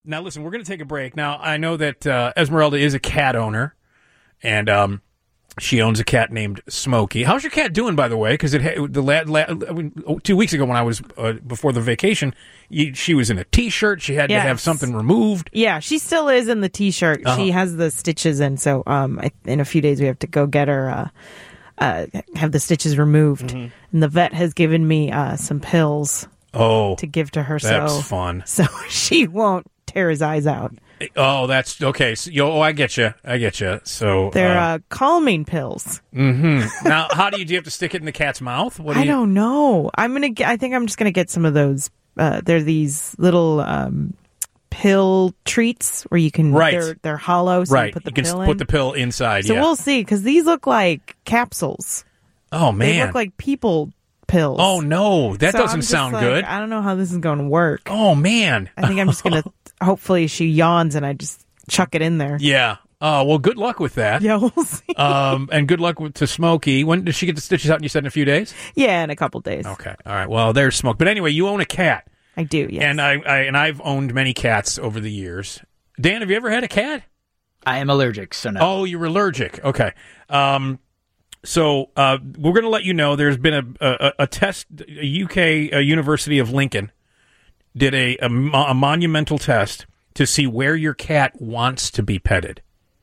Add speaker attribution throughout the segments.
Speaker 1: Now, listen, we're going to take a break. Now, I know that Esmeralda is a cat owner, and she owns a cat named Smokey. How's your cat doing, by the way? Because 2 weeks ago when I was before the vacation, she was in a T-shirt. She had to have something removed.
Speaker 2: Yeah, she still is in the T-shirt. She has the stitches in, so in a few days we have to go get her, have the stitches removed. Mm-hmm. And the vet has given me some pills to give to her.
Speaker 1: That's fun.
Speaker 2: So she won't tear his eyes out.
Speaker 1: Oh, that's okay. So, I get you. So
Speaker 2: they're calming pills.
Speaker 1: Mm-hmm. Now, do you have to stick it in the cat's mouth?
Speaker 2: I don't know. I think I'm just gonna get some of those. They're these little pill treats where you can. They're hollow. So you put the pill in.
Speaker 1: Put the pill inside.
Speaker 2: So we'll see, because these look like capsules.
Speaker 1: Oh man,
Speaker 2: they look like people pills.
Speaker 1: Oh no, that doesn't sound good.
Speaker 2: I don't know how this is going to work.
Speaker 1: Oh man,
Speaker 2: I think I'm just gonna. Hopefully she yawns and I just chuck it in there.
Speaker 1: Yeah. Well, good luck with that.
Speaker 2: Yeah, we'll see.
Speaker 1: And good luck to Smokey. When does she get the stitches out? And you said in a few days?
Speaker 2: Yeah, in a couple days.
Speaker 1: Okay. All right. Well, there's Smoke. But anyway, you own a cat.
Speaker 2: I do, yes.
Speaker 1: And I've owned many cats over the years. Dan, have you ever had a cat?
Speaker 3: I am allergic, so no.
Speaker 1: Oh, you're allergic. Okay. So we're going to let you know there's been a test. A UK University of Lincoln did a monumental test to see where your cat wants to be petted.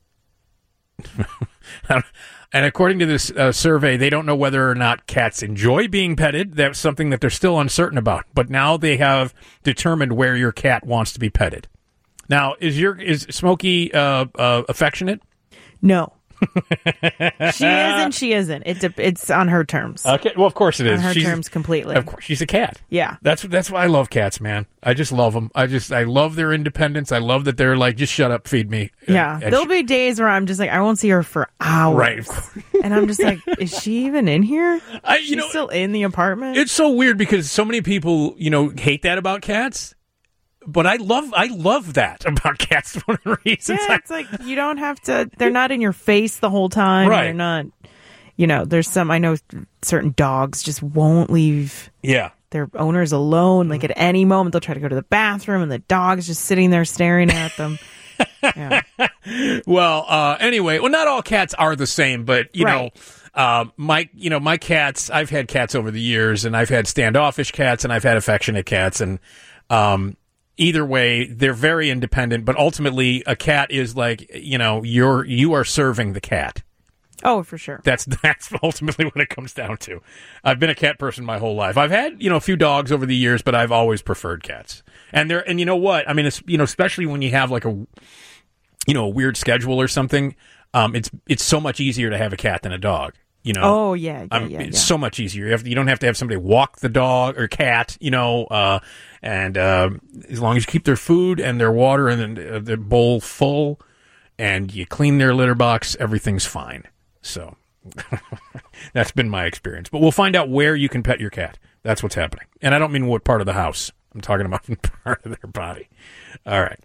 Speaker 1: And according to this survey, they don't know whether or not cats enjoy being petted. That's something that they're still uncertain about. But now they have determined where your cat wants to be petted. Now, is Smokey affectionate?
Speaker 2: No. She is and she isn't. It's on her terms.
Speaker 1: Okay, well, of course it is.
Speaker 2: On her terms completely.
Speaker 1: Of course, she's a cat.
Speaker 2: Yeah,
Speaker 1: that's why I love cats, man. I just love them. I love their independence. I love that they're like, just shut up, feed me.
Speaker 2: Yeah, there'll be days where I'm just like, I won't see her for hours,
Speaker 1: right?
Speaker 2: And I'm just like, is she even in here? She's still in the apartment.
Speaker 1: It's so weird because so many people, hate that about cats. But I love that about cats for one of the reasons.
Speaker 2: Yeah, it's like you don't have to. They're not in your face the whole time.
Speaker 1: Right.
Speaker 2: They're not. There's some. I know certain dogs just won't leave.
Speaker 1: Yeah.
Speaker 2: Their owners alone. Like at any moment, they'll try to go to the bathroom, and the dog's just sitting there staring at them. Yeah.
Speaker 1: Well, anyway, not all cats are the same, but
Speaker 2: right.
Speaker 1: My cats. I've had cats over the years, and I've had standoffish cats, and I've had affectionate cats, and either way, they're very independent, but ultimately a cat is like, you are serving the cat.
Speaker 2: Oh, for sure.
Speaker 1: That's ultimately what it comes down to. I've been a cat person my whole life. I've had, a few dogs over the years, but I've always preferred cats. And you know what? I mean, it's, especially when you have like a weird schedule or something, it's so much easier to have a cat than a dog.
Speaker 2: Oh yeah,
Speaker 1: it's so much easier. You don't have to have somebody walk the dog or cat, and as long as you keep their food and their water and their bowl full, and you clean their litter box, everything's fine. So that's been my experience. But we'll find out where you can pet your cat. That's what's happening, and I don't mean what part of the house. I'm talking about part of their body. All right.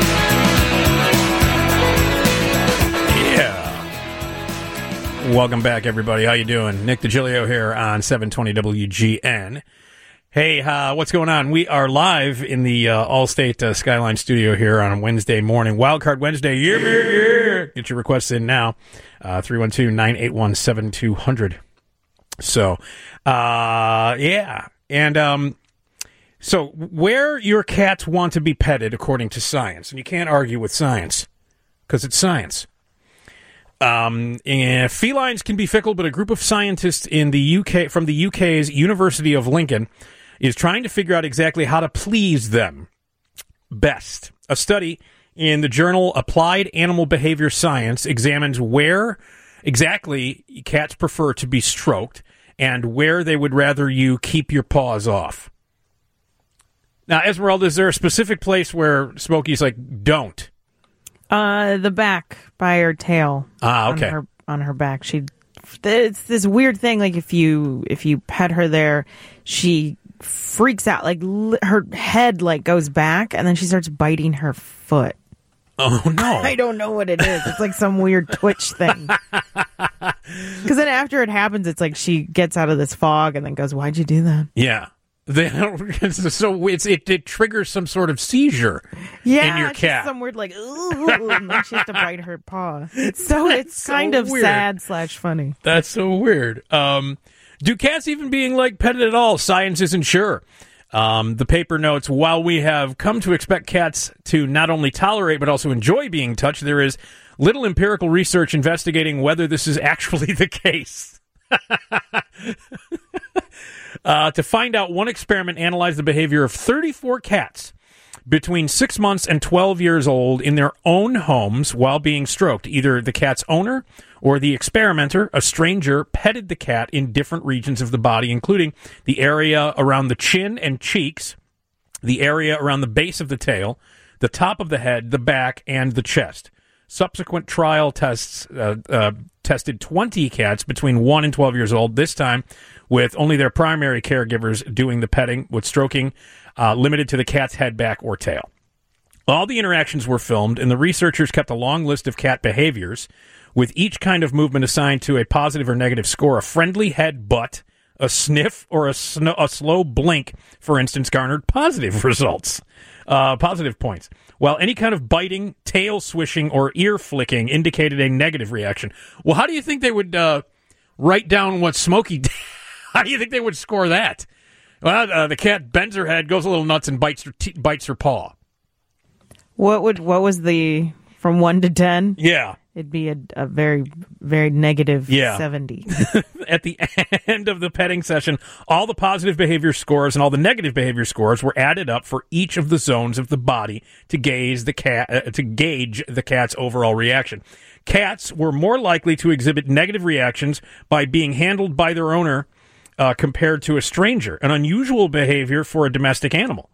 Speaker 1: Yeah. Welcome back, everybody. How you doing? Nick DiGilio here on 720 WGN. Hey, what's going on? We are live in the Allstate Skyline studio here on a Wednesday morning. Wildcard Wednesday. Yeah. Get your requests in now. 312-981-7200. So, yeah. And so where your cats want to be petted according to science, and you can't argue with science because it's science. Felines can be fickle, but a group of scientists in the UK from the UK's University of Lincoln is trying to figure out exactly how to please them best. A study in the journal Applied Animal Behavior Science examines where exactly cats prefer to be stroked and where they would rather you keep your paws off. Now, Esmeralda, is there a specific place where Smokey's like, don't?
Speaker 2: The back by her tail.
Speaker 1: Okay.
Speaker 2: On her back. It's this weird thing. Like if you pet her there, she freaks out. Like her head goes back, and then she starts biting her foot.
Speaker 1: Oh no!
Speaker 2: I don't know what it is. It's like some weird twitch thing. Because then after it happens, it's like she gets out of this fog and then goes, "Why'd you do that?"
Speaker 1: Yeah. It triggers some sort of seizure in your
Speaker 2: it's
Speaker 1: cat.
Speaker 2: just some weird ooh, and then she has to bite her paw. It's kind of
Speaker 1: weird.
Speaker 2: sad/funny.
Speaker 1: That's so weird. Do cats even being petted at all? Science isn't sure. The paper notes, while we have come to expect cats to not only tolerate but also enjoy being touched, there is little empirical research investigating whether this is actually the case. To find out, one experiment analyzed the behavior of 34 cats between 6 months and 12 years old in their own homes while being stroked. Either the cat's owner or the experimenter, a stranger, petted the cat in different regions of the body, including the area around the chin and cheeks, the area around the base of the tail, the top of the head, the back, and the chest. Subsequent trial tests tested 20 cats between 1 and 12 years old, this time with only their primary caregivers doing the petting, with stroking limited to the cat's head, back, or tail. All the interactions were filmed, and the researchers kept a long list of cat behaviors, with each kind of movement assigned to a positive or negative score. A friendly head butt, a sniff, or a slow blink, for instance, garnered positive results, positive points, while any kind of biting, tail swishing, or ear flicking indicated a negative reaction. Well, how do you think they would write down what Smokey did? How do you think they would score that? Well, the cat bends her head, goes a little nuts, and bites her paw.
Speaker 2: What was the from 1 to 10?
Speaker 1: Yeah.
Speaker 2: It'd be a very, very negative 70.
Speaker 1: At the end of the petting session, all the positive behavior scores and all the negative behavior scores were added up for each of the zones of the body to gauge the cat's overall reaction. Cats were more likely to exhibit negative reactions by being handled by their owner compared to a stranger, an unusual behavior for a domestic animal.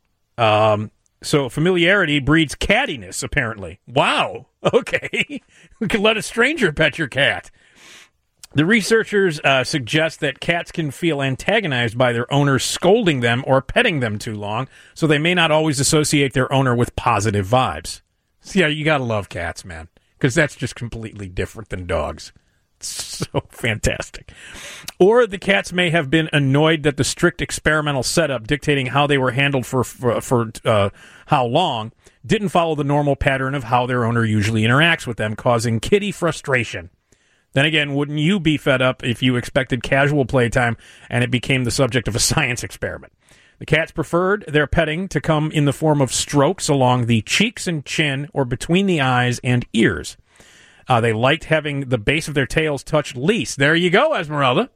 Speaker 1: So familiarity breeds cattiness, apparently. Wow. Okay. We can let a stranger pet your cat. The researchers suggest that cats can feel antagonized by their owners scolding them or petting them too long, so they may not always associate their owner with positive vibes. So, yeah, you got to love cats, man, because that's just completely different than dogs. So fantastic. Or the cats may have been annoyed that the strict experimental setup dictating how they were handled for how long didn't follow the normal pattern of how their owner usually interacts with them, causing kitty frustration. Then again, wouldn't you be fed up if you expected casual playtime and it became the subject of a science experiment? The cats preferred their petting to come in the form of strokes along the cheeks and chin or between the eyes and ears. They liked having the base of their tails touched least. There you go, Esmeralda.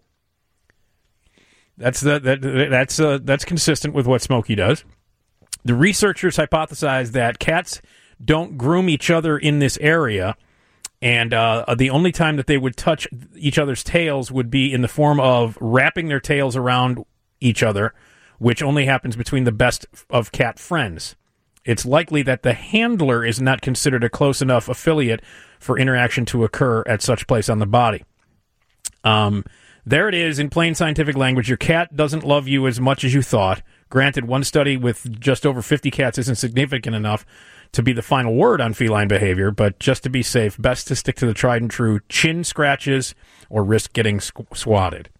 Speaker 1: That's consistent with what Smokey does. The researchers hypothesized that cats don't groom each other in this area, and the only time that they would touch each other's tails would be in the form of wrapping their tails around each other, which only happens between the best of cat friends. It's likely that the handler is not considered a close enough affiliate for interaction to occur at such place on the body. There it is in plain scientific language. Your cat doesn't love you as much as you thought. Granted, one study with just over 50 cats isn't significant enough to be the final word on feline behavior, but just to be safe, best to stick to the tried and true chin scratches or risk getting swatted.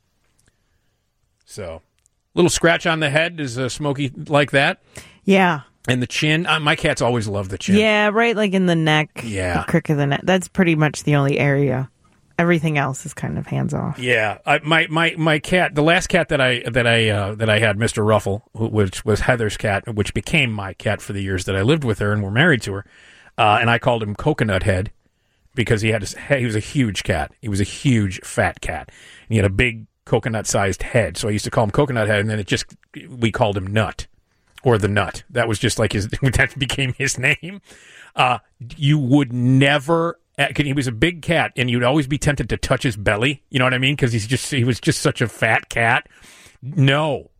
Speaker 1: So, little scratch on the head. Is Smokey like that?
Speaker 2: Yeah.
Speaker 1: And the chin, my cats always love the chin.
Speaker 2: Yeah, right, like in the neck.
Speaker 1: Yeah.
Speaker 2: The crick of the neck. That's pretty much the only area. Everything else is kind of hands off.
Speaker 1: Yeah, my cat, the last cat that I had, Mr. Ruffle, which was Heather's cat, which became my cat for the years that I lived with her and were married to her, and I called him Coconut Head because he was a huge cat. He was a huge fat cat. And he had a big coconut-sized head, so I used to call him Coconut Head, and then we called him Nut. Or the Nut. That was just like that became his name. You would never, he was a big cat, and you'd always be tempted to touch his belly. You know what I mean? Because he was just such a fat cat. No.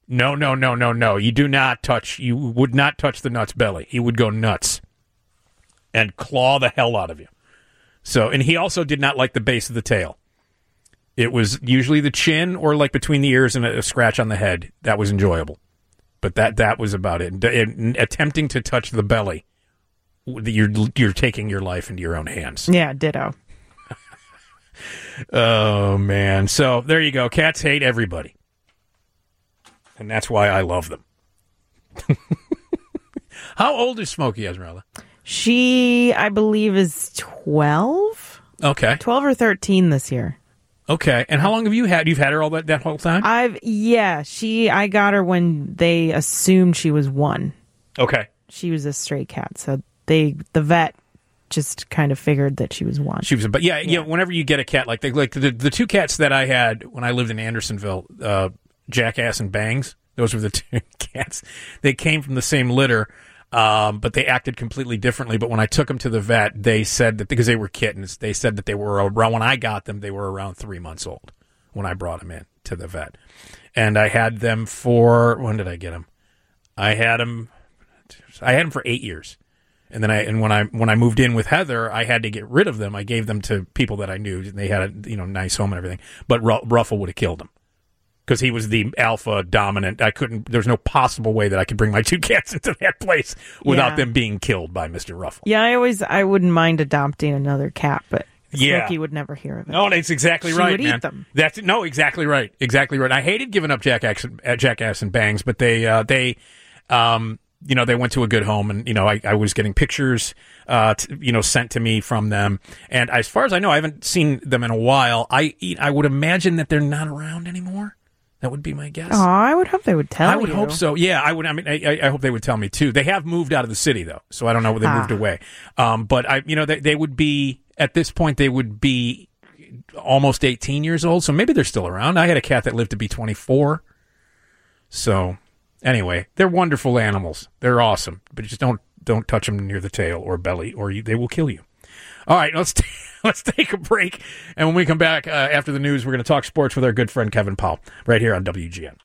Speaker 1: You would not touch the Nut's belly. He would go nuts and claw the hell out of you. So, and he also did not like the base of the tail. It was usually the chin or like between the ears and a scratch on the head. That was enjoyable. But that was about it. Attempting to touch the belly, you're taking your life into your own hands.
Speaker 2: Yeah, ditto.
Speaker 1: Oh, man. So there you go. Cats hate everybody. And that's why I love them. How old is Smokey, Esmeralda?
Speaker 2: She, I believe, is 12.
Speaker 1: Okay.
Speaker 2: 12 or 13 this year.
Speaker 1: Okay. And how long have you had? You've had her all that whole time?
Speaker 2: I got her when they assumed she was 1.
Speaker 1: Okay.
Speaker 2: She was a stray cat, so the vet just kind of figured that she was 1.
Speaker 1: But whenever you get a cat like the 2 cats that I had when I lived in Andersonville, Jackass and Bangs, those were the 2 cats. They came from the same litter, but they acted completely differently. But when I took them to the vet, they said that because they were kittens, they said that they were around, when I got them, they were around 3 months old when I brought them in to the vet. And I had them for, when did I get them? I had them for 8 years. And then when I moved in with Heather, I had to get rid of them. I gave them to people that I knew. They had a nice home and everything. But Ruffle would have killed them because he was the alpha dominant. There's no possible way that I could bring my 2 cats into that place without them being killed by Mr. Ruffle.
Speaker 2: Yeah, I wouldn't mind adopting another cat, but Smokey would never hear of it.
Speaker 1: No, that's exactly right,
Speaker 2: would
Speaker 1: man.
Speaker 2: Eat them.
Speaker 1: Exactly right. Exactly right. I hated giving up Jackass and Bangs, but they went to a good home, and I was getting pictures, sent to me from them. And as far as I know, I haven't seen them in a while. I would imagine that they're not around anymore. That would be my guess.
Speaker 2: Oh, I would hope they would tell you.
Speaker 1: I would hope so. Yeah, I would. I mean, I hope they would tell me too. They have moved out of the city though, so I don't know where they moved away. But they would be at this point. They would be almost 18 years old, so maybe they're still around. I had a cat that lived to be 24. So. Anyway, they're wonderful animals. They're awesome, but just don't touch them near the tail or belly, or they will kill you. All right, let's take a break, and when we come back after the news, we're going to talk sports with our good friend Kevin Powell right here on WGN.